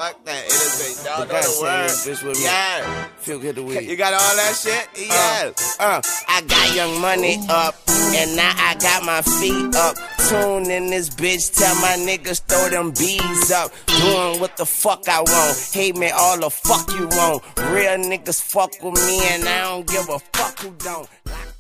Fuck that. It is a y'all The know guy the saying word. this bitch with me. Yeah. Feel good to weed. You got all that shit? Yes. I got Young Money up, and now I got my feet up. Tune in this bitch, tell my niggas throw them bees up. Doing what the fuck I want, hate me all the fuck you want. Real niggas fuck with me, and I don't give a fuck who don't.